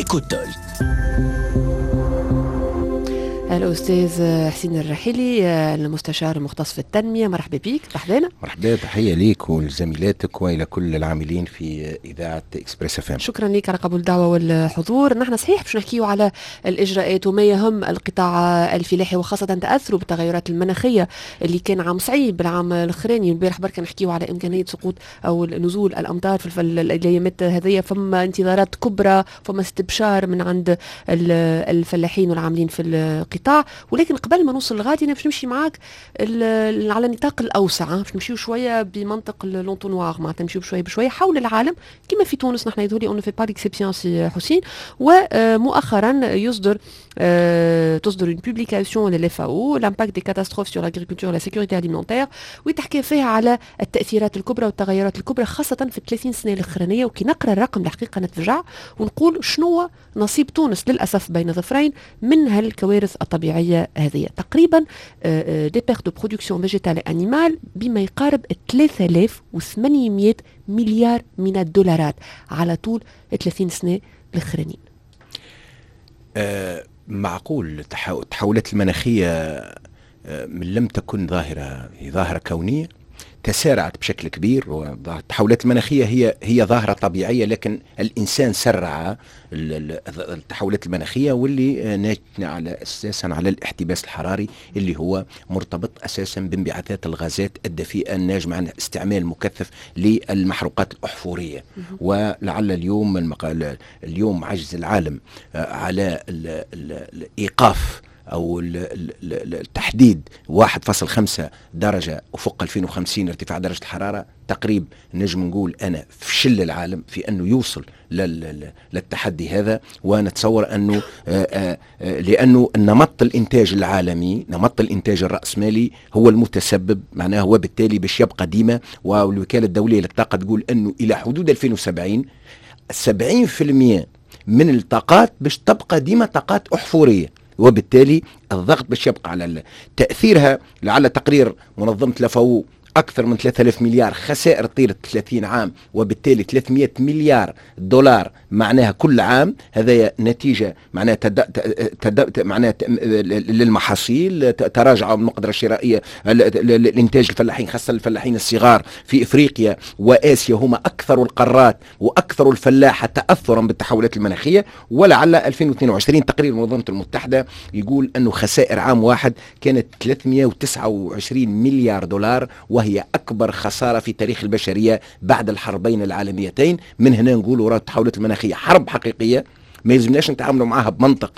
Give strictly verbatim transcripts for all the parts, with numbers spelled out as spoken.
إيكوتول. الأستاذ حسين الرحيلي المستشار المختص في التنمية، مرحبا بك. مرحبا. مرحبا، تحية ليك ولزميلاتك وإلى كل العاملين في إذاعة إكسبريس اف ام. شكرا لك على قبول الدعوة والحضور. نحن صحيح باش نحكيو على الإجراءات وما يهم القطاع الفلاحي وخاصة تأثره بالتغيرات المناخية اللي كان عام صعيب العام الأخراني. البارح بركة نحكيو على إمكانية سقوط أو نزول الأمطار في الأيامات هذه، فما انتظارات كبرى، فما استبشار من عند الفلاحين والعاملين في القطاع. ولكن قبل ما نوصل لغادي باش نمشي معاك على النطاق الاوسع، باش نمشيو شويه بمنطق لونتونوار، معناتها نمشيو بشويه بشويه حول العالم كما في تونس. نحن يظهر لي اون في با ديكسيبسيون سي حسين. ومؤخرا يصدر تصدر une publication de l'F A O l'impact des catastrophes sur l'agriculture et la sécurité alimentaire، وتحكي فيها على التاثيرات الكبرى والتغيرات الكبرى خاصه في الثلاثين سنه الاخرانيه. وكي نقرا الرقم الحقيقه نتفجع ونقول شنو نصيب تونس للاسف بين ظفرين من هالكوارث الطبيعيه هذه. تقريبا دي بير دو برودكسيون فيجيتال انيمال بما يقارب ثلاثة آلاف وثمانمائة مليار من الدولارات على طول ثلاثين سنه الاخرانيين. أه معقول التحولات المناخيه من لم تكن ظاهره، هي ظاهره كونيه تسارعت بشكل كبير. والتحولات المناخيه هي هي ظاهره طبيعيه، لكن الانسان سرع التحولات المناخيه واللي ناتجه على اساسا على الاحتباس الحراري اللي هو مرتبط اساسا بانبعاثات الغازات الدفيئه الناجمه عن استعمال مكثف للمحروقات الاحفوريه. ولعل اليوم المقال اليوم عجز العالم على الايقاف أو التحديد واحد فاصلة خمسة درجة أفق ألفين وخمسين ارتفاع درجة الحرارة. تقريب نجم نقول أنا فشل العالم في أنه يوصل للتحدي هذا. ونتصور أنه لأنه نمط الإنتاج العالمي، نمط الإنتاج الرأسمالي هو المتسبب، معناه هو بالتالي باش يبقى ديما. والوكالة الدولية للطاقة تقول أنه إلى حدود ألفين وسبعين سبعين بالمئة من الطاقات باش تبقى ديما طاقات أحفورية، وبالتالي الضغط باش يبقى على تأثيرها. لعل تقرير منظمة الفاو أكثر من ثلاثة آلاف مليار خسائر طيلة ثلاثين عام، وبالتالي ثلاثمائة مليار دولار معناها كل عام. هذا نتيجة معناها تد... تد... معناها للمحاصيل، تراجع المقدرة الشرائية، الإنتاج الفلاحين خاصة الفلاحين الصغار في إفريقيا وآسيا هما أكثر القارات وأكثر الفلاحة تأثرا بالتحولات المناخية. ولعل ألفين واثنين وعشرين تقرير المنظمة المتحدة يقول أنه خسائر عام واحد كانت ثلاثمائة وتسعة وعشرين مليار دولار، وهي هي أكبر خسارة في تاريخ البشرية بعد الحربين العالميتين. من هنا نقولوا راه التحولات المناخية حرب حقيقية، ما يلزمناش نتعاملوا معها بمنطق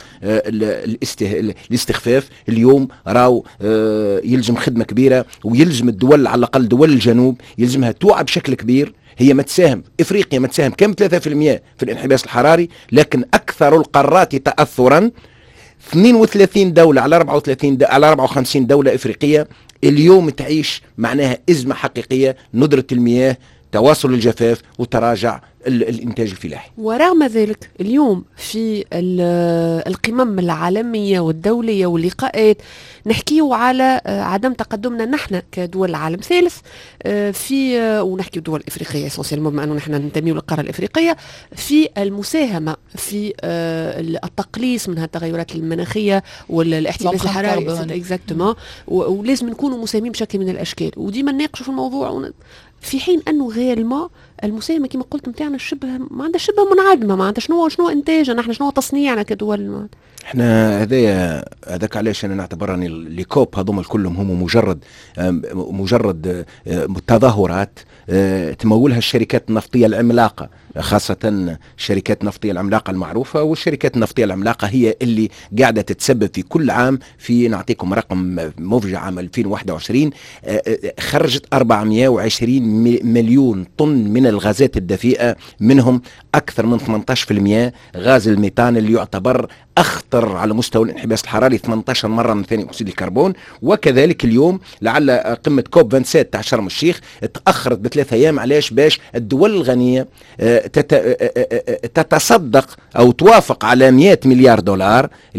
الاستخفاف. اليوم راو يلزم خدمة كبيرة، ويلزم الدول على الأقل دول الجنوب يلزمها توعى بشكل كبير. هي ما تساهم، إفريقيا ما تساهم كم ثلاثة بالمئة في الانحباس الحراري، لكن أكثر القارات تأثرا اثنين وثلاثين دولة على أربعة وثلاثين دولة على أربعة وخمسين دولة إفريقية اليوم تعيش معناها أزمة حقيقية، ندرة المياه، تواصل الجفاف، وتراجع الإنتاج الفلاحي. ورغم ذلك اليوم في القمم العالمية والدولية واللقاءات نحكيو على عدم تقدمنا نحن كدول عالم ثالث في، ونحكي دول إفريقية اسونسيالمون بما أنه نحن ننتمي للقارة الإفريقية، في المساهمة في التقليص من التغيرات المناخية والاحتباس الحراري اكزاكتومون. ولازم نكونوا مساهمين بشكل من الأشكال، وديما نناقشوا في الموضوع، في حين أنه غيرما المساهمة كما قلت متاعنا شبه ما عندها شبه منعدمة. ما عندها شنو شنو إنتاجنا نحن، شنو تصنيعنا كدول. احنا هذايا هذاك علاش انا نعتبر اني الكوب هذوما كلهم هم مجرد مجرد تظاهرات تمولها الشركات النفطيه العملاقه، خاصه الشركات النفطيه العملاقه المعروفه. والشركات النفطيه العملاقه هي اللي قاعده تتسبب في كل عام في، نعطيكم رقم مفجع، عام ألفين وواحد وعشرين خرجت أربعمائة وعشرين مليون طن من الغازات الدفيئه، منهم اكثر من ثمانية عشر بالمئة غاز الميثان اللي يعتبر أخطر على مستوى الانحباس الحراري ثمانية عشر مرة من ثاني أكسيد الكربون. وكذلك اليوم لعل قمة كوب سبعة وعشرين تاع شرم الشيخ تأخرت بثلاثة أيام. علاش؟ باش الدول الغنية تتصدق أو توافق على مئة مليار دولار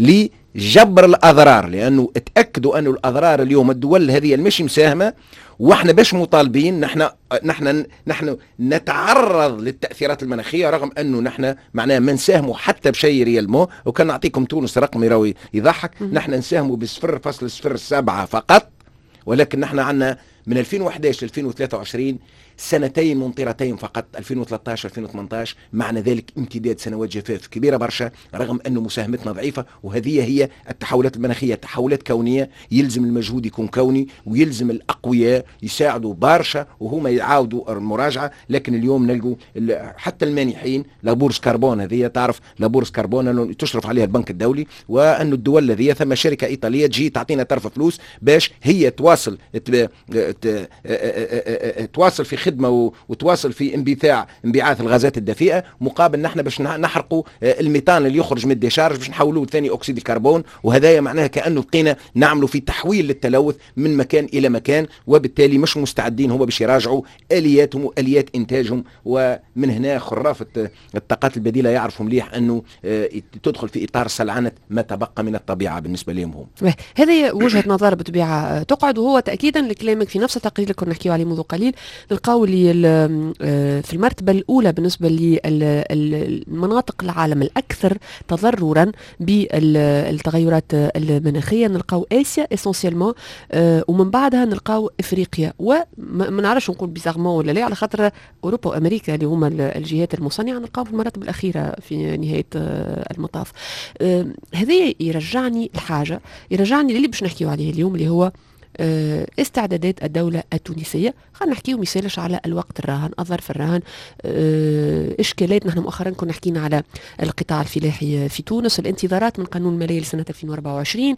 جبر الاضرار، لانه اتاكدوا انه الاضرار اليوم الدول هذه مش مساهمه، واحنا باش مطالبين نحن نحن نحن نتعرض للتاثيرات المناخيه، رغم انه نحن معناها ما نساهموا حتى بشيء ريالمو. وكان نعطيكم تونس رقم يراوي يضحك، نحن نساهموا ب صفر فاصلة صفر سبعة فقط، ولكن نحن عندنا من ألفين وأحد عشر ل ألفين وثلاثة وعشرين سنتين ممطرتين فقط، ألفين وثلاثة عشر ألفين وثمانية عشر، معنى ذلك امتداد سنوات جفاف كبيرة برشا، رغم أن مساهمتنا ضعيفة. وهذه هي التحولات المناخية، تحولات كونية، يلزم المجهود يكون كوني، ويلزم الأقوياء يساعدوا برشا وهما يعاودوا المراجعة. لكن اليوم نلقوا حتى المانحين لابورس كربون، هذه تعرف لابورس كربون تشرف عليها البنك الدولي، وأن الدول هذه ثم شركة إيطالية تجي تعطينا طرف فلوس باش هي تواصل تواصل في خدمة وتواصل في انبثاع انبعاث الغازات الدفيئة، مقابل نحن باش نحرقوا الميثان اللي يخرج من الديشارج باش نحولوه ثاني أكسيد الكربون. وهذا معناها كأنه بقينا نعملوا في تحويل للتلوث من مكان إلى مكان، وبالتالي مش مستعدين هو باش يراجعوا آلياتهم وآليات إنتاجهم. ومن هنا خرافة الطاقات البديلة يعرفوا مليح أنه تدخل في إطار سلعنة ما تبقى من الطبيعة بالنسبة لهم هم. هذه وجهة نظر بالطبيعة تقعد، وهو تأكيدا لكلامك في نفس التقرير اللي كنا نحكيه عليه منذ قليل. نلقاو اللي في المرتبة الأولى بالنسبة للمناطق العالم الأكثر تضررا بالتغيرات المناخية نلقاو آسيا اسونسيالمون، ومن بعدها نلقاو إفريقيا، وما نعرفش نقول بيزارمون ولا لا، على خاطر أوروبا وأمريكا اللي هما الجهات المصنعة نلقاو في المراتب الأخيرة في نهاية المطاف. هذا يرجعني الحاجة يرجعني للي باش نحكيو عليه اليوم، اللي هو استعدادات الدولة التونسية. خلينا نحكيو مثالش على الوقت الراهن، الظرف الراهن، إشكالات. نحن مؤخرا كنا حكينا على القطاع الفلاحي في تونس، الانتظارات من قانون المالية لسنة ألفين وأربعة وعشرين،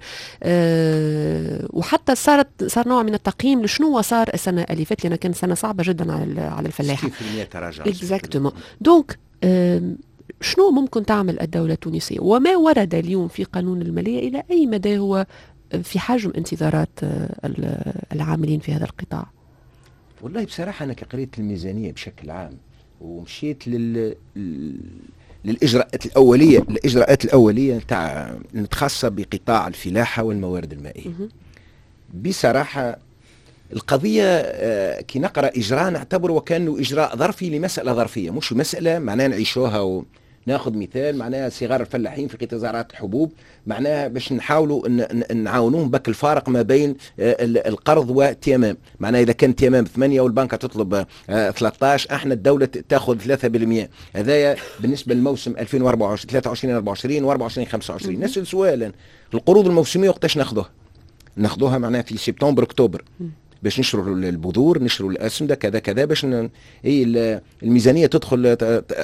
وحتى صارت صار نوع من التقييم لشنو صار السنة اللي فاتت، لأنها كانت سنة صعبة جدا على على الفلاحة. اكزاكتومون. دونك شنو ممكن تعمل الدولة التونسية، وما ورد اليوم في قانون المالية إلى أي مدى هو في حجم انتظارات العاملين في هذا القطاع؟ والله بصراحة أنا كقريت الميزانية بشكل عام ومشيت لل للإجراءات الأولية الإجراءات الأولية تاع المتخصصة بقطاع الفلاحة والموارد المائية. بصراحة القضية كي نقرأ إجراء نعتبره وكأنه إجراء ظرفي لمسألة ظرفية، مش مسألة معناها نعيشوها. و ناخذ مثال معناها صغار الفلاحين في قطاع زراعة الحبوب، معناها باش نحاولوا نعاونوهم بك الفارق ما بين القرض والتيمام. معناها إذا كان تيمام ثمانية والبنكة تطلب ثلاثة عشر، احنا الدولة تاخذ ثلاثة بالمئة. هذايا بالنسبة للموسم ألفين وأربعة وعشرين ثلاثة وعشرين أربعة وعشرين وأربعة وعشرين خمسة وعشرين. نسأل سؤالا، القروض الموسمية وقتاش ناخذوها؟ ناخذوها معناها في سبتمبر أكتوبر باش نشروا البذور، نشروا الأسمدة، كذا كذا، باش ن... اي الميزانية تدخل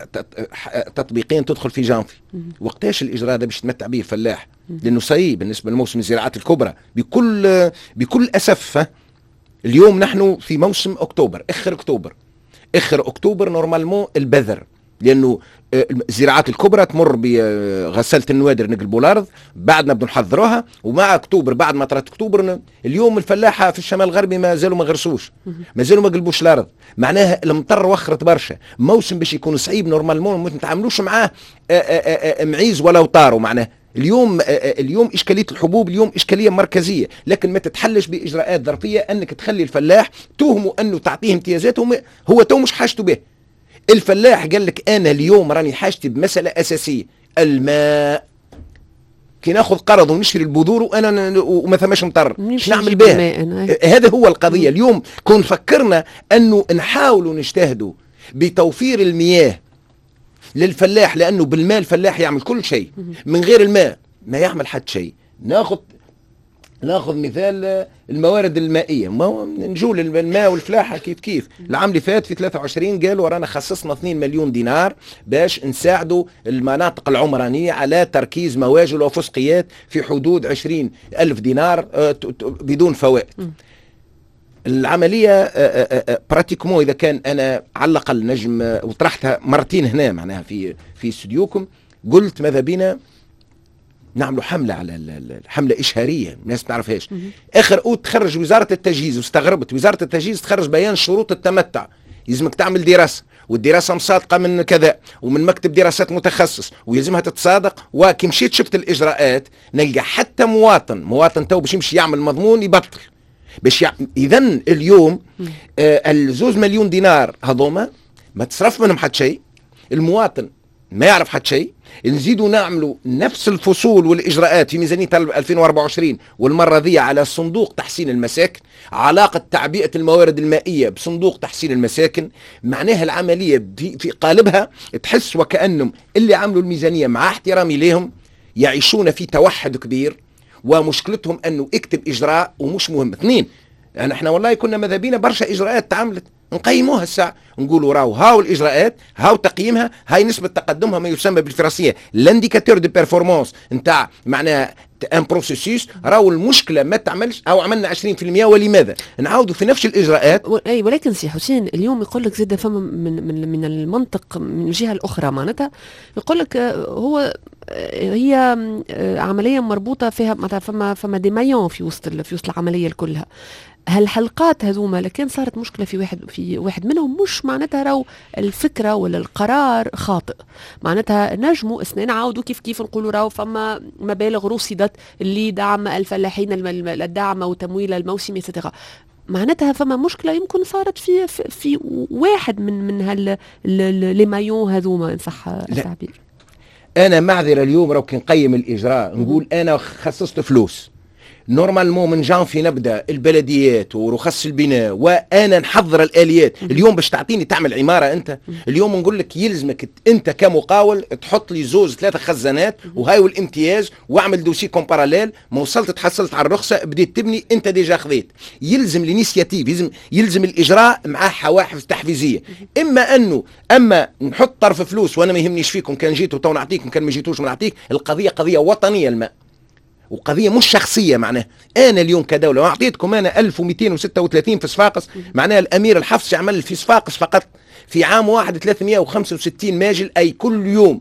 تطبيقيا تدخل في جانفي. وقتاش الإجراء هذا باش يتمتع به الفلاح؟ لأنه صحيح بالنسبة لموسم الزراعات الكبرى بكل بكل أسف. اليوم نحن في موسم أكتوبر، آخر أكتوبر آخر أكتوبر نورمالمون البذر، لأنه الزراعات الكبرى تمر بغسالة النوادر نقلبوا الأرض، بعدنا بدنا نحضروها، ومع أكتوبر بعد ما طرت أكتوبر اليوم الفلاحة في الشمال الغربي ما زالوا ما غرسوش، ما زالوا ما قلبوش الأرض. معناها المطر وخرت برشا، موسم باش يكون صعيب نورمالمون ما نتعاملوش معاه معيز ولا وطاروا. معناه اليوم اليوم إشكالية الحبوب اليوم إشكالية مركزية، لكن ما تتحلش بإجراءات ظرفية أنك تخلي الفلاح توهموا أنه تعطيه امتيازات هو تو مش حاجته به. الفلاح قال لك أنا اليوم راني حاجتي بمسألة أساسية، الماء. كي ناخذ قرض ونشري البذور وأنا وما ثماش مطر شو نعمل بها؟ هذا هو القضية. اليوم كون فكرنا أنه نحاولوا نجتهدوا بتوفير المياه للفلاح، لأنه بالماء الفلاح يعمل كل شيء، من غير الماء ما يعمل حد شيء. ناخذ ناخذ مثال الموارد المائية، نجول الماء والفلاحة كيف كيف. العام اللي فات في ثلاثة وعشرين قالوا ورانا خصصنا اثنين مليون دينار باش نساعدوا المناطق العمرانية على تركيز مواجل وفسقيات في حدود عشرين ألف دينار بدون فوائد. العملية براتيكمون إذا كان أنا على الأقل نجم وطرحتها مرتين هنا معناها في في استوديوكم، قلت ماذا بينا نعملوا حملة على حملة إشهارية الناس ما تعرفهاش. آخر أوت تخرج وزارة التجهيز، واستغربت وزارة التجهيز تخرج بيان شروط التمتع، يلزمك تعمل دراسة والدراسه مصادقه من كذا ومن مكتب دراسات متخصص ويلزمها تتصادق. وكي مشيت شفت الاجراءات نلقى حتى مواطن مواطن تو باش يمشي يعمل مضمون يبطل باش يع... اذا اليوم آه الزوز مليون دينار هذوما ما تصرف منهم حتى شيء، المواطن ما يعرف حتى شيء. نزيدوا نعملوا نفس الفصول والاجراءات في ميزانيه ألفين وأربعة وعشرين والمره ذي على صندوق تحسين المساكن، علاقه تعبئه الموارد المائيه بصندوق تحسين المساكن. معناها العمليه في قالبها تحس وكانهم اللي عملوا الميزانيه مع احترامي لهم يعيشون في توحد كبير، ومشكلتهم انه اكتب اجراء ومش مهم. اثنين، يعني احنا والله كنا ماذا بينا برشا اجراءات تعملت نقيموها الساعه نقولوا راهو هاو الاجراءات هاو تقييمها هاي نسبه تقدمها ما يسمى بالفرنسيه لانديكاتور دو بيرفورمانس نتاع معناها ان بروسيسوس. راهو المشكله ما تعملش او عملنا عشرين بالمئة ولماذا نعاودوا في نفس الاجراءات. اي ولكن سي حسين اليوم يقول لك زاد فما من من من المنطق من الجهه الاخرى معناتها يقول لك هو هي عمليه مربوطه فيها مثلا فما فما دي مايون في وسط في وسط العمليه كلها. هالحلقات هذوما لكن صارت مشكله في واحد في واحد منهم مش معناتها راهو الفكره ولا القرار خاطئ، معناتها نجموا اثنين عاودوا كيف كيف نقولوا راهو فما مبالغ رصدت اللي دعم الفلاحين الدعم وتمويل الموسمي سترا. معناتها فما مشكله يمكن صارت في في, في واحد من من هال لي مايون هذوما ان صح التعبير. انا معذره اليوم راهو كي نقيم الاجراء نقول انا خصصت فلوس نورمالمون من جانفي نبدا البلديات ورخص البناء وانا نحضر الاليات. اليوم باش تعطيني تعمل عماره انت اليوم نقول لك يلزمك انت كمقاول تحط لي زوز ثلاثه خزانات وهاي والامتياز واعمل دوسي كوم باراليل. ما وصلت تحصلت على الرخصه بديت تبني انت ديجا خذيت. يلزم الانيسياتيف يلزم يلزم الاجراء مع حوافز تحفيزيه. اما انه اما نحط طرف فلوس وانا ما يهمنيش فيكم كان جيتوا تو نعطيكم كان ما جيتوش ما نعطيك. القضيه قضيه وطنيه الماء وقضيه مش شخصيه. معناه انا اليوم كدوله اعطيتكم انا ألف ومئتين وستة وثلاثين في صفاقس. معناها الامير الحفص يعمل في صفاقس فقط في عام واحد ثلاثمئة وخمسة وستين ماجل، اي كل يوم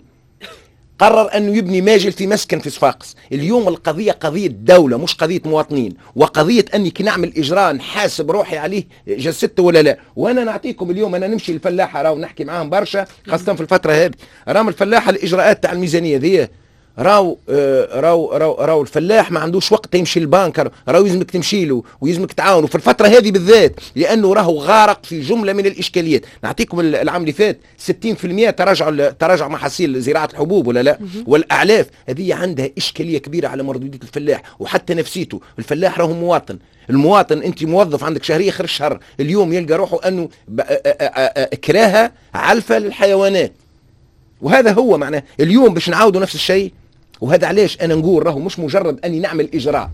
قرر انه يبني ماجل في مسكن في صفاقس. اليوم القضيه قضيه دوله مش قضيه مواطنين، وقضيه اني كي نعمل اجراء نحاسب روحي عليه جسدته ولا لا. وانا نعطيكم اليوم انا نمشي للفلاحه راهو نحكي معاهم برشا خاصه في الفتره هذه. راهم الفلاحه الاجراءات تاع الميزانيه ذي راو راو راو راو الفلاح ما عندوش وقت يمشي للبنك، راو يلزمك تمشي له ويلزمك تعاونه في الفتره هذه بالذات لانه راهو غارق في جمله من الاشكاليات. نعطيكم العام اللي فات ستين بالمئة تراجع تراجع محاصيل زراعه الحبوب ولا لا والاعلاف. هذه عندها اشكاليه كبيره على مردوديه الفلاح وحتى نفسيته. الفلاح راهو مواطن، المواطن انت موظف عندك شهريه اخر الشهر اليوم يلقى روحه انه كراهه علفه للحيوانات. وهذا هو معناه اليوم باش نعاودوا نفس الشيء. وهذا علاش انا نقول راهو مش مجرد اني نعمل اجراء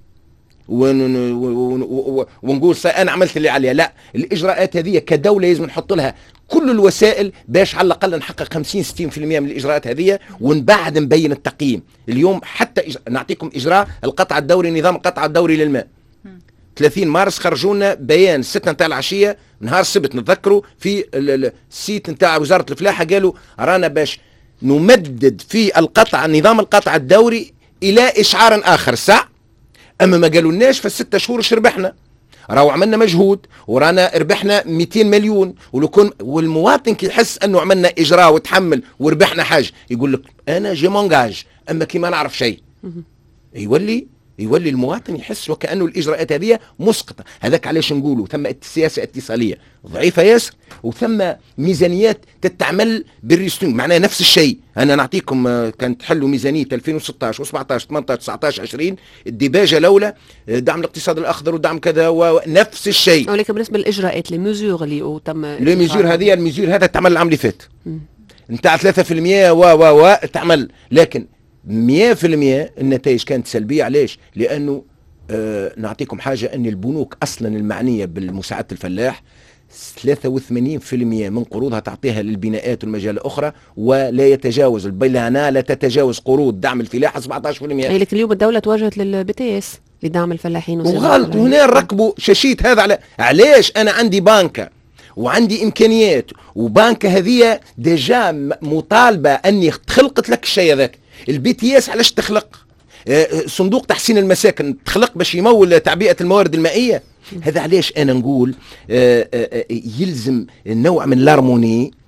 ونقول انا عملت اللي عليها، لا الاجراءات هذه كدوله لازم نحط لها كل الوسائل باش على الاقل نحقق خمسين ستين بالمئة من الاجراءات هذه. ومن بعد نبين التقييم. اليوم حتى إج... نعطيكم اجراء القطع الدوري نظام القطع الدوري للماء ثلاثين مارس خرجوا لنا بيان ستة نتاع العشيه نهار السبت نتذكروا في السيت نتاع وزاره الفلاحه قالوا رانا باش نمدد في القطع نظام القطع الدوري الى اشعار اخر ساعة. اما ما قالوا لناش في الستة شهور اش ربحنا. راهو عملنا مجهود ورانا ربحنا مئتين مليون. ولو كن والمواطن كي يحس انه عملنا اجراء وتحمل وربحنا حاجه يقول لك انا جي مونجاج. اما كي ما نعرف شيء يولي يولي المواطن يحس وكأنه الإجراءات هذه مسقطة. هذاك علاش نقولوا ثم سياسة اتصالية ضعيفة ياسر وثم ميزانيات تتعمل بالريستونج. معناها نفس الشيء. أنا نعطيكم كانت تحلوا ميزانية ألفين وستة عشر وسبعة عشر ثمانية عشر تسعة عشر عشرين الديباجة الأولى دعم الاقتصاد الأخضر ودعم كذا ونفس الشيء. ولكن بالنسبة للإجراءات لي ميزور اللي تم لي ميزور هذه الميزور هذا تعمل العام اللي فات نتاع ثلاثة بالمئة و و و تعمل. لكن مئة بالمئة النتائج كانت سلبية. علاش؟ لأنه آه نعطيكم حاجة أن البنوك أصلا المعنية بالمساعدة الفلاح ثلاثة وثمانين بالمئة من قروضها تعطيها للبناءات والمجال الأخرى ولا يتجاوز البلانة لا تتجاوز قروض دعم الفلاحة سبعة عشر بالمئة. لكن اليوم الدولة توجهت للبي تي اس لدعم الفلاحين وغلط. وهنا نركبوا شاشيت هذا على علاش أنا عندي بنكة وعندي إمكانيات وبنكة هذه ديجا مطالبة أني خلقت لك الشيء ذاك. البي تي اس علاش تخلق صندوق تحسين المساكن تخلق باش يمول تعبئة الموارد المائية. هذا علاش أنا نقول يلزم نوع من الهارموني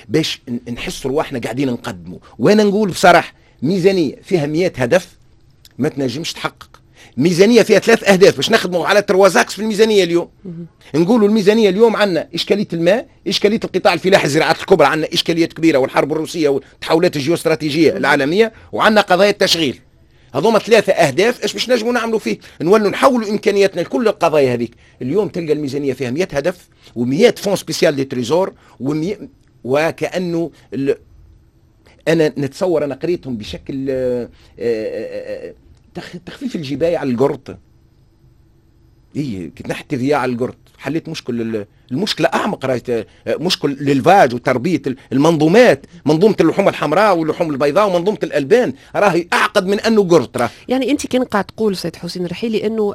باش نحس رواحنا قاعدين نقدموا. وانا نقول بصراحه ميزانيه فيها مئة هدف ما تنجمش تحقق. ميزانيه فيها ثلاث اهداف باش نخدموا على تروازاكس في الميزانيه اليوم. نقولوا الميزانيه اليوم عندنا اشكاليه الماء، اشكاليه القطاع الفلاحي، الزراعات الكبرى عندنا اشكاليات كبيره، والحرب الروسيه والتحولات الجيوستراتيجيه العالميه، وعندنا قضايا التشغيل. هذوما ثلاثه اهداف ايش باش نجموا نعملوا فيه؟ نولوا نحولوا امكانياتنا لكل القضايا هذيك. اليوم تلقى الميزانيه فيها مئة هدف و100 فون سبيسيال دي تريزور و100 وكانه ال... انا نتصور انا قريتهم بشكل آآ آآ تخفيف الجباية على القرط. اي كنت نحت ذياع على القرط، حليت مشكل. المشكله اعمق، رايت مشكل للفاج وتربيه المنظومات، منظومه اللحوم الحمراء واللحوم البيضاء ومنظومه الالبان راهي اعقد من انه قرط. راه يعني انت كان قاعد تقول سيد حسين الرحيلي انه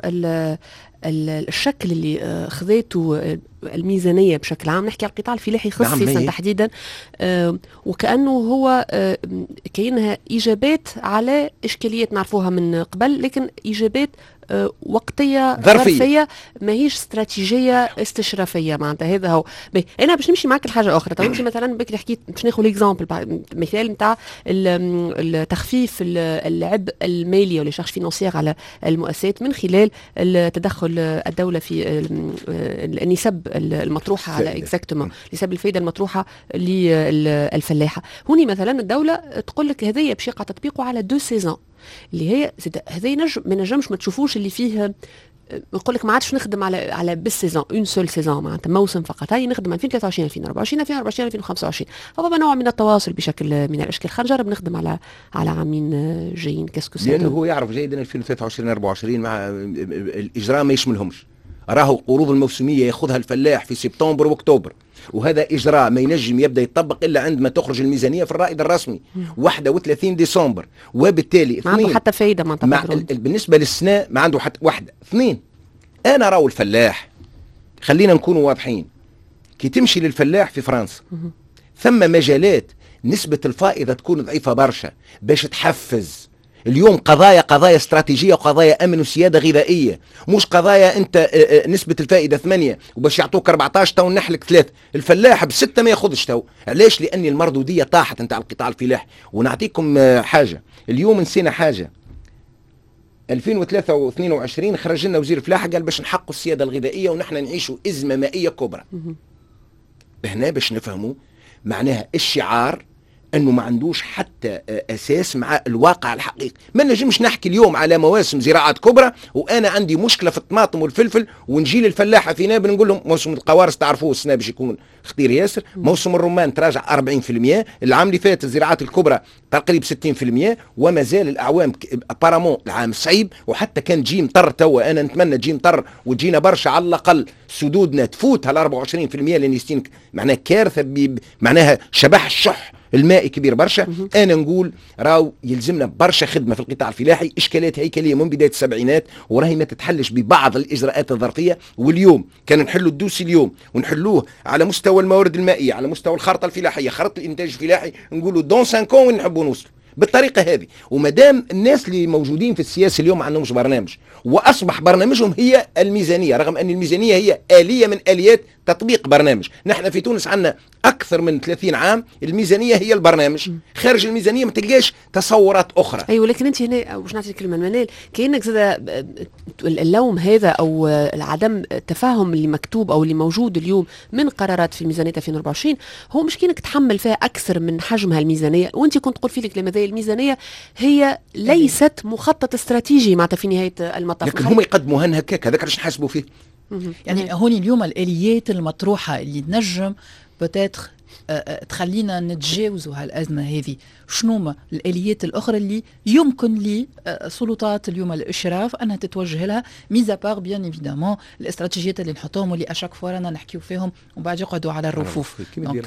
الشكل اللي خذيته الميزانيه بشكل عام، نحكي على القطاع الفلاحي خصيصا نعم تحديدا، آه وكانه هو آه كاينها ايجابات على اشكاليات نعرفوها من قبل، لكن ايجابات آه وقتيه ظرفيه, ظرفية ماهيش استراتيجيه استشرافيه. معناتها هذا هو. انا باش نمشي معك لحاجه اخرى. تو انت مثلا بكري حكيت باش ناخذ ليكزامبل، مثال نتاع التخفيف العبء المالي ولا شارج فينانسيير على المؤسسات من خلال تدخل الدوله في النسب المطروحه على اكزاكتومون نسب الفائده المطروحه للفلاحه. هوني مثلا الدوله تقول لك هذايا باش يقع تطبيقه على دو سيزون، اللي هي هذا نجم ما نجمش ما تشوفوش اللي فيه. نقول لك ما عادش نخدم على على بالسيزون اون سول سيزون، معناتها موسم فقط. هاي نخدم ألفين وثلاثة وعشرين ألفين وأربعة وعشرين ألفين وأربعة وعشرين ألفين وخمسة وعشرين. فبابا نوع من التواصل بشكل من الاشكال. خلينا نجرب نخدم على على عامين جايين. كاسكو سي لانه هو يعرف جيدا ألفين وثلاثة وعشرين أربعة وعشرين مع الاجراء ما يشملهمش. راهو القروض الموسميه ياخذها الفلاح في سبتمبر واكتوبر، وهذا اجراء ما ينجم يبدا يطبق الا عندما تخرج الميزانيه في الرائد الرسمي واحد وثلاثين ديسمبر. وبالتالي ما عنده حتى فايده ما مع بالنسبه للسنه ما عنده حتى واحده. اثنين، انا راهو الفلاح، خلينا نكون واضحين، كي تمشي للفلاح في فرنسا ثم مجالات نسبه الفائده تكون ضعيفه برشا باش تحفز. اليوم قضايا قضايا استراتيجيه وقضايا امن وسياده غذائيه، مش قضايا انت نسبه الفائده ثمانية وباش يعطوك أربعطاش تو نحلك ثلاثة. الفلاح بستة ما ياخذش تو. علاش؟ لان المردوديه طاحت نتاع القطاع الفلاحي. ونعطيكم حاجه، اليوم نسينا حاجه. ألفين وثلاثة واثنين وعشرين خرج لنا وزير الفلاحه قال باش نحققوا السياده الغذائيه ونحن نعيشوا ازمه مائيه كبرى. هنا باش نفهموا معناها الشعار انه ما عندوش حتى اساس مع الواقع الحقيقي. ما نجمش نحكي اليوم على مواسم زراعات كبرى وانا عندي مشكله في الطماطم والفلفل ونجي للفلاحه في نابل نقول لهم موسم القوارص تعرفوه السنه باش يكون خطير ياسر، موسم الرمان تراجع أربعين بالمئة، العام اللي فات الزراعات الكبرى تقريبا ستين بالمئة، وما زال الاعوام بارامون العام صعيب. وحتى كان تجي مطر توا، انا نتمنى تجي مطر وتجينا برشا على الاقل سدودنا تفوت هال أربعة وعشرين بالمئة لان يستين معناها كارثه، معناها شبح الشح المائي كبير برشا. انا نقول راو يلزمنا برشا خدمه في القطاع الفلاحي، اشكالات هيكليه من بدايه السبعينات وراهي ما تتحلش ببعض الاجراءات الظرفيه. واليوم كان نحلوا الدوسي اليوم ونحلوه على مستوى الموارد المائيه، على مستوى الخرطه الفلاحيه، خرطه الانتاج الفلاحي، نقولوا دون سانكون وين نحبوا نوصلوا بالطريقه هذه. ومادام الناس اللي موجودين في السياسه اليوم ما عندهمش برنامج واصبح برنامجهم هي الميزانيه، رغم ان الميزانيه هي اليه من اليات تطبيق برنامج. نحن في تونس عندنا اكثر من ثلاثين عام الميزانيه هي البرنامج، خارج الميزانيه ما تلقاش تصورات اخرى. ايوه لكن انت هنا واش نعطي كلمه منال، كانك زاد اللوم هذا او عدم التفاهم اللي مكتوب او اللي موجود اليوم من قرارات في ميزانيه ألفين وأربعة وعشرين هو مش كانك تحمل فيها اكثر من حجمها الميزانيه. وانت كنت تقول في الكلمه هذه الميزانيه هي ليست مخطط استراتيجي معناتها في نهايه المطاف، لكن هم يقدموها هكاك، هذاك علاش نحاسبوا فيه. يعني هوني اليوم الاليات المطروحه اللي تنجم بتاتر تخلينا نتجاوزوا هالازمه هذه، شنو الاليات الاخرى اللي يمكن لسلطات اليوم الاشراف انها تتوجه لها، ميزا بار بيان ايفيدامون الاستراتيجيات اللي نحطوهم واللي اشاك فوا رانا نحكيو فيهم وبعد يقعدوا على الرفوف. دونك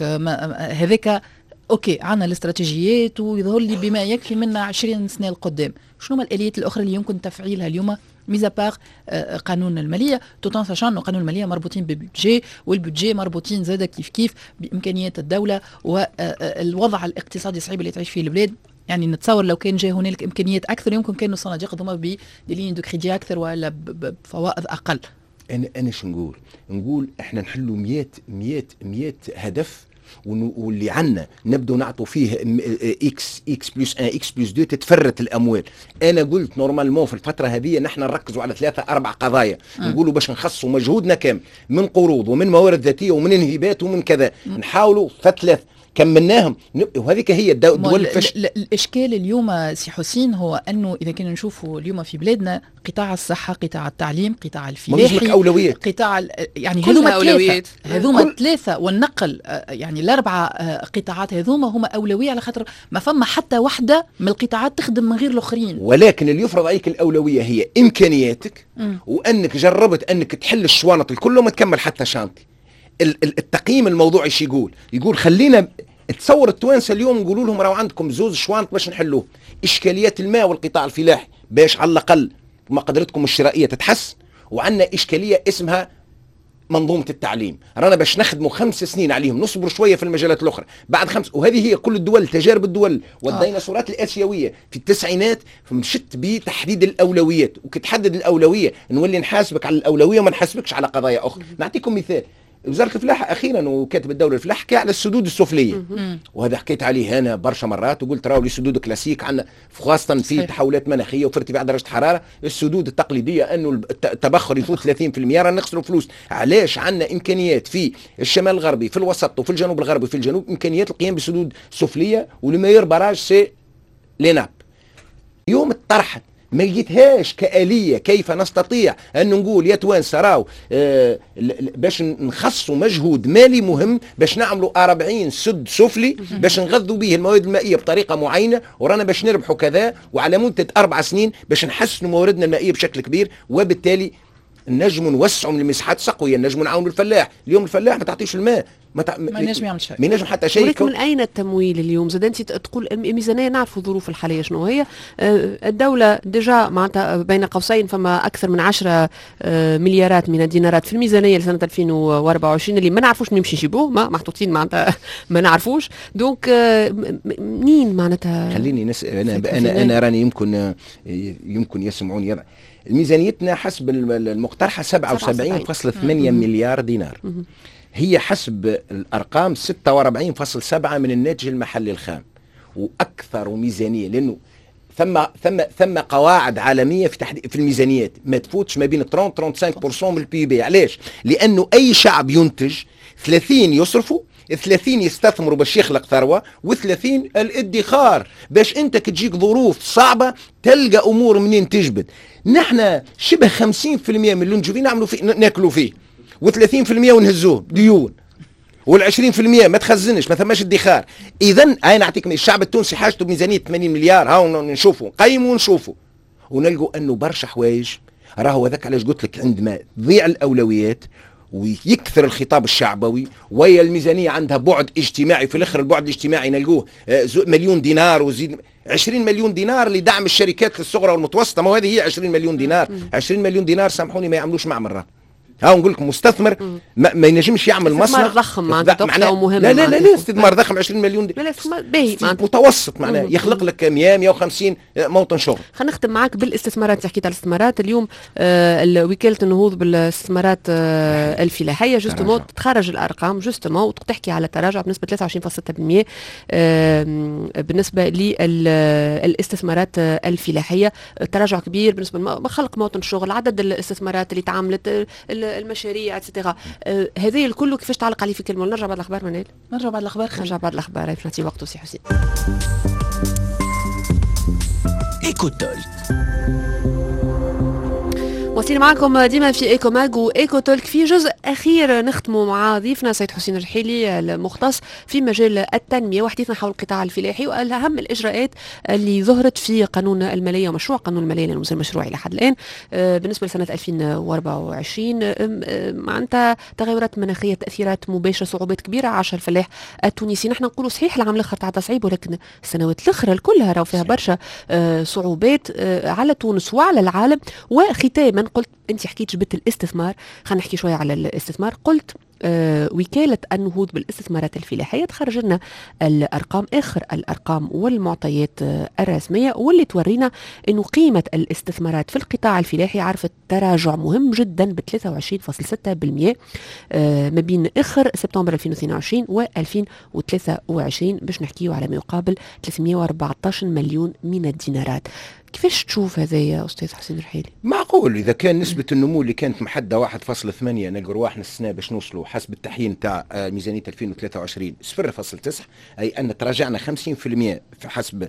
هذاك اوكي عنا الاستراتيجيات ويظهر لي بما يكفي منا عشرين سنه القدام. شنو الاليات الاخرى اللي يمكن تفعيلها اليوم ميزا بار قانون الماليه، توتان ساشان انه قانون الماليه مربوطين ببودجي والبودجي مربوطين زاده كيف كيف بامكانيات الدوله والوضع الاقتصادي الصعيب اللي تعيش فيه البلاد. يعني نتصور لو كان جاي هنالك امكانيات اكثر يمكن كانوا الصناديق ضمها بدلين دو كريدي اكثر ولا بفوائد اقل. انا انا شو نقول؟ نقول احنا نحلوا مئة مئة مئة هدف واللي عنا نبدو نعطوا فيه اكس اكس بلس واحد اكس بلس اثنين تتفرت الاموال. انا قلت نورمالمون في الفتره هذه نحن نركزوا على ثلاثه اربع قضايا، نقولوا باش نخصوا مجهودنا كامل من قروض ومن موارد ذاتيه ومن انهبات ومن كذا، نحاولوا ثلاث كملناهم، وهذيك هي الدول الفشل. الاشكال اليوم سي حسين هو انه اذا كنا نشوفوا اليوم في بلادنا قطاع الصحه، قطاع التعليم، قطاع الفلاحي، اولويات، قطاع يعني هذوما اولويات، هذوما ثلاثه، والنقل يعني الاربعه قطاعات هذوما هما اولويه، على خاطر ما فما حتى وحده من القطاعات تخدم من غير الاخرين. ولكن اللي يفرض عليك الاولويه هي امكانياتك، م. وانك جربت انك تحل الشوانط الكل وما تكمل حتى شانتي. التقييم الموضوعي شي يقول يقول خلينا تصور التوانسه اليوم نقولوا لهم راهو عندكم زوز شوانط باش نحلوه، اشكاليات الماء والقطاع الفلاحي باش على الاقل ما قدرتكم الشرائيه تتحسن، وعندنا اشكاليه اسمها منظومه التعليم، رانا باش نخدموا خمس سنين عليهم، نصبر شويه في المجالات الاخرى بعد خمس، وهذه هي كل الدول، تجارب الدول والديناصورات آه. الاسيويه في التسعينات مشت بتحديد الاولويات، وكتحدد الاولويه نولي نحاسبك على الاولويه وما نحاسبكش على قضايا اخرى. نعطيكم مثال، وزارة الفلاحة أخيرا وكاتب الدولة الفلاحة حكى على السدود السفلية، وهذا حكيت عليه أنا برشا مرات وقلت راهو لي سدود كلاسيك عندنا خاصة في تحولات مناخية وفي ارتفاع درجة حرارة. السدود التقليدية أنه التبخر يفوت ثلاثين بالمئة رانا نخسروا فلوس. علاش عندنا إمكانيات في الشمال الغربي في الوسط وفي الجنوب الغربي وفي الجنوب إمكانيات القيام بسدود سفلية، والمير باراج سي ليناب. يوم الطرحت ما لقيتهاش كآلية كيف نستطيع أن نقول يا توانسة راو آه باش نخصوا مجهود مالي مهم باش نعملوا أربعين سد سفلي باش نغذوا به المواد المائية بطريقة معينة، ورانا باش نربحوا كذا، وعلى مدة أربع سنين باش نحسنوا مواردنا المائية بشكل كبير، وبالتالي نجم نوسعوا من المساحات السقوية، نجم نعاونوا الفلاح. اليوم الفلاح ما تعطيش الماء، ما تع... ما نجم يعمل شيء، ما نجم حتى شيء. ولكن من اين التمويل اليوم؟ زاد انت تقول الميزانيه، نعرفوا الظروف الحاليه شنو هي. الدوله ديجا معناتها بين قوسين فما اكثر من عشرة مليارات من الدينارات في الميزانيه لسنه ألفين وأربعة وعشرين اللي ما نعرفوش منين باش يجيبوه، ما محطوطين معناتها ما نعرفوش. دونك منين معناتها؟ خليني نسال انا انا انا راني يمكن يمكن يسمعوني. ميزانيتنا حسب المقترحه سبعة وسبعين فاصلة ثمانية مليار دينار، هي حسب الأرقام ستة وأربعين فاصلة سبعة من الناتج المحلي الخام، وأكثر ميزانية لأنه ثم ثم ثم قواعد عالمية في تحديد في الميزانيات ما تفوتش ما بين ثلاثين خمسة وثلاثين بالمئة من البي بي. علاش؟ لأنه أي شعب ينتج ثلاثين يصرفوا، ثلاثين يستثمروا باش يخلق ثروة، وثلاثين الادخار باش انت كتجيك ظروف صعبة تلقى أمور منين تجبد. نحن شبه خمسين بالمئة من اللي نجوا فيه نعملوا فيه ناكلوا فيه، وثلاثين بالمئة ونهزوه ديون، والعشرين في المئة ما تخزنش، ما ثماش ادخار. اذا انا نعطيك الشعب التونسي حاجته بميزانيه ثمانين مليار، هاو نشوفوا نقيموا ونشوفوا ونلقوا انه برشا حوايج. راهو هذاك علاش قلت لك عندما تضيع الاولويات ويكثر الخطاب الشعبوي ويا الميزانيه عندها بعد اجتماعي، في الاخر البعد الاجتماعي نلقوه مليون دينار وزيد عشرين مليون دينار لدعم الشركات الصغرى والمتوسطه. ما هذه هي عشرين مليون دينار، عشرين مليون دينار سامحوني ما يعملوش معمر. ها نقول لك مستثمر ما, ما ينجمش يعمل مصنع استثمار ضخم معناته مهم. لا لا لا, لا استثمار ضخم عشرين مليون دي. لا استثمار باهي متوسط معناه يخلق لك مئة مئة وخمسين موطن شغل. خلينا نختم معك بالاستثمارات. حكيت على الاستثمارات اليوم. آه وكاله النهوض بالاستثمارات آه الفلاحيه جوستومون تخرج الارقام جوستومون وتحكي على تراجع بنسبه ثلاثة وعشرين فاصلة ستة بالمئة آه بالنسبه للاستثمارات آه الفلاحيه. تراجع كبير بالنسبه لخلق موطن شغل، عدد الاستثمارات اللي تعاملت، المشاريع اتسيتيرا. آه هذه الكل كيفاش تعلق عليه في كلمه؟ نرجع بعد الاخبار منال. نرجع بعد الاخبار. نرجع بعد الاخبار. باش نعطي وقته سي حسين. إيكوتول واصلين معكم ديما في ايكو ماج وايكو تولك. في جزء اخير نختموا مع ضيفنا سيد حسين الرحيلي المختص في مجال التنميه وحديثنا حول القطاع الفلاحي واهم الاجراءات اللي ظهرت في قانون الماليه ومشروع قانون الماليه لانه مشروع الى حد الان بالنسبه لسنه ألفين وأربعة وعشرين. معناتها تغيرات مناخيه، تاثيرات مباشره، صعوبات كبيره عاشها الفلاح التونسي. نحن نقولوا صحيح العام الاخر تاع تصعيب، ولكن السنوات الاخرى كلها راهو فيها برشا صعوبات على تونس وعلى العالم. وختاما قلت انت حكيت جبت الاستثمار، خلينا نحكي شويه على الاستثمار. قلت آه وكالة النهوض بالاستثمارات الفلاحية تخرج لنا الأرقام آخر الأرقام والمعطيات آه الرسمية، واللي تورينا أنه قيمة الاستثمارات في القطاع الفلاحي عرفت تراجع مهم جدا ب ثلاثة وعشرين فاصلة ستة بالمئة آه ما بين آخر سبتمبر ألفين واثنين وعشرين و ألفين وثلاثة وعشرين، باش نحكيه على ما يقابل ثلاثمئة وأربعة عشر مليون من الدينارات. كيفاش تشوف هذا يا أستاذ حسين رحيلي؟ معقول إذا كان نسبة النمو اللي كانت محددة واحد فاصلة ثمانية نلقى رواحنا السنة باش نوصلوا حسب التحيين تاع ميزانية ألفين وثلاثة وعشرين صفر فاصلة تسعة، أي أن تراجعنا خمسين بالمئة في حسب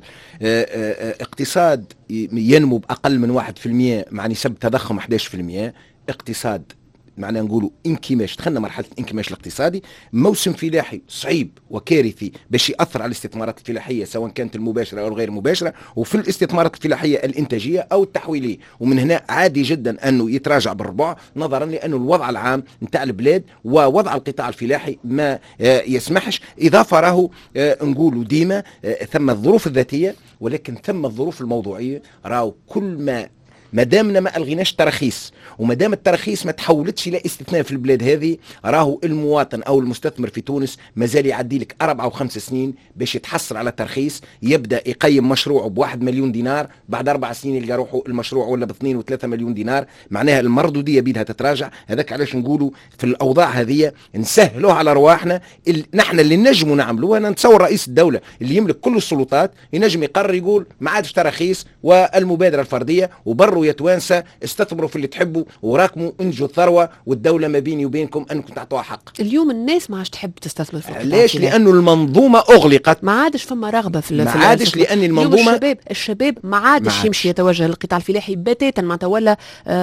اقتصاد ينمو بأقل من واحد بالمئة مع نسب تضخم أحد عشر بالمئة، اقتصاد معنا نقولوا انكماش، دخلنا مرحله الانكماش الاقتصادي، موسم فلاحي صعيب وكارثي باش ياثر على الاستثمارات الفلاحيه سواء كانت المباشره او الغير مباشره، وفي الاستثمارات الفلاحيه الانتاجيه او التحويليه، ومن هنا عادي جدا انه يتراجع بالربع نظرا لانه الوضع العام نتاع البلاد ووضع القطاع الفلاحي ما يسمحش، اضافه راهو نقولوا ديما ثم الظروف الذاتيه ولكن ثم الظروف الموضوعيه، راهو كل ما ما دامنا ما الغيناش التراخيص وما دام التراخيص ما تحولتش الى استثناء في البلاد هذه، راهو المواطن او المستثمر في تونس مازال يعدي لك اربع وخمس سنين باش يتحصل على ترخيص، يبدا يقيم مشروعه بواحد مليون دينار، بعد اربع سنين يلقى روحه المشروع ولا باثنين وثلاثة مليون دينار، معناها المردوديه بيدها تتراجع. هذاك علاش نقولوا في الاوضاع هذه نسهلوها على رواحنا، نحن اللي نجموا نعملوها. انا نتصور رئيس الدوله اللي يملك كل السلطات ينجم يقرر يقول ما عادش تراخيص والمبادره الفرديه وبروا يا توانسه استثمروا في اللي تحبوا وراكموا انجوا الثروه والدوله ما بيني وبينكم انكم تعطوها حق. اليوم الناس ما عادش تحب تستثمر في القطاع. ليش؟ لانه المنظومه اغلقت، ما عادش فما رغبه في ما عادش، لان المنظومه الشباب الشباب ما عادش يمشي يتوجه للقطاع الفلاحي بتاتا، معناتها ولا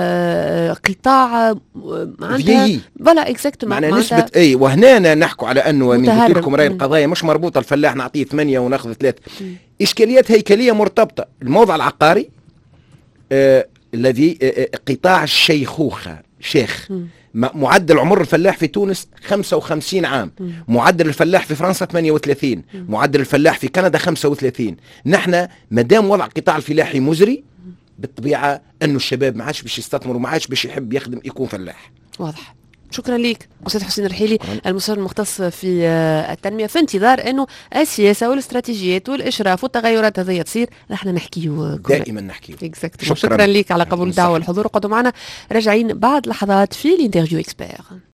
آه قطاع معناتها فوالا اكزاكتومون معناها نسبه اي. وهنا نحكوا على انه من قلت لكم راي القضايا مش مربوطه، الفلاح نعطيه ثمانيه وناخذ ثلاثه. اشكاليات هيكليه مرتبطه، الموضوع العقاري آه الذي قطاع الشيخوخة شيخ، معدل عمر الفلاح في تونس خمسة وخمسين عام، معدل الفلاح في فرنسا ثمانية وثلاثين، معدل الفلاح في كندا خمسة وثلاثين. نحن مدام وضع القطاع الفلاحي مزري بالطبيعة أنه الشباب ما عادش باش يستثمر وما عادش باش يحب يخدم يكون فلاح. واضح. شكرا لك أستاذ حسين رحيلي المستشار المختص في التنمية، في انتظار أنه السياسة والاستراتيجيات والإشراف والتغيرات هذه تصير نحن نحكيه دائما نحكيه. شكرا, شكرا لك على قبول الدعوة والحضور، وقعدوا معنا راجعين بعد لحظات في الانترفيو اكسبير.